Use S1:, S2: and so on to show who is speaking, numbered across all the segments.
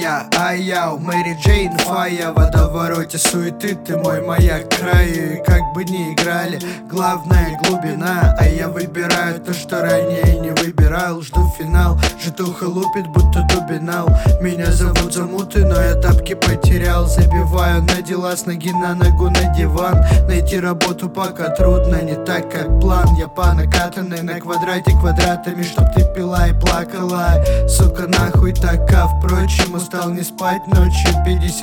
S1: ай-яу, Мэри Джейн, фая, в водовороте суеты, ты мой маяк к краю. И как бы ни играли, главная глубина, а я выбираю то, что ранее не выбирал. Жду финал, житуха лупит, будто дубинал. Меня зовут Замуты, но я тапки потерял. Забиваю на дела, с ноги на ногу, на диван. Найти работу пока трудно, не так как план. Я по накатанной на квадрате квадратами, чтоб ты пила и плакала. Сука, нахуй така, впрочем, устал не спать ночью.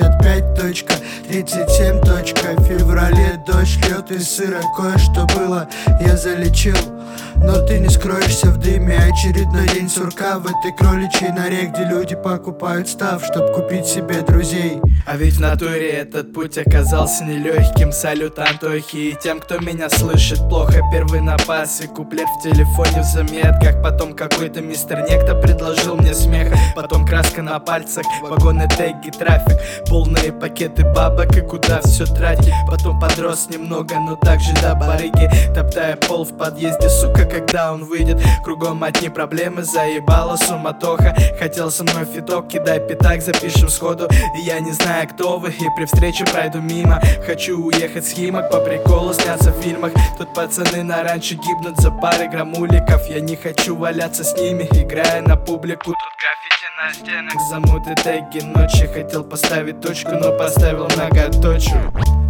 S1: 55.37. В феврале дождь льет из сыра, кое-что было я залечил. Но ты не скроешься в дыме. Очередной день сурка в этой кроличьей норе, где люди покупают став, чтоб купить себе друзей.
S2: А ведь в натуре этот путь оказался нелегким. Салют Антохи и тем, кто меня слышит плохо. Первый напас и куплет в телефоне в заметках. Потом какой-то мистер Некто предложил мне смех. Потом краска на пальцах, вагоны, теги, трафик, полные пакеты бабок и куда все тратить. Потом подрос немного, но также до барыги, топтая пол в подъезде, сука, когда он выйдет. Кругом одни проблемы, заебала суматоха. Хотел со мной фиток, кидай пятак, запишем сходу. И я не знаю, кто вы, и при встрече пройду мимо. Хочу уехать с Химок, по приколу сняться в фильмах. Тут пацаны на ранчо гибнут за пары граммуликов. Я не хочу валяться с ними, играя на публику. Тут граффити на стенах, замуты, теги, ночи. Хотел поставить точку, но поставил многоточие.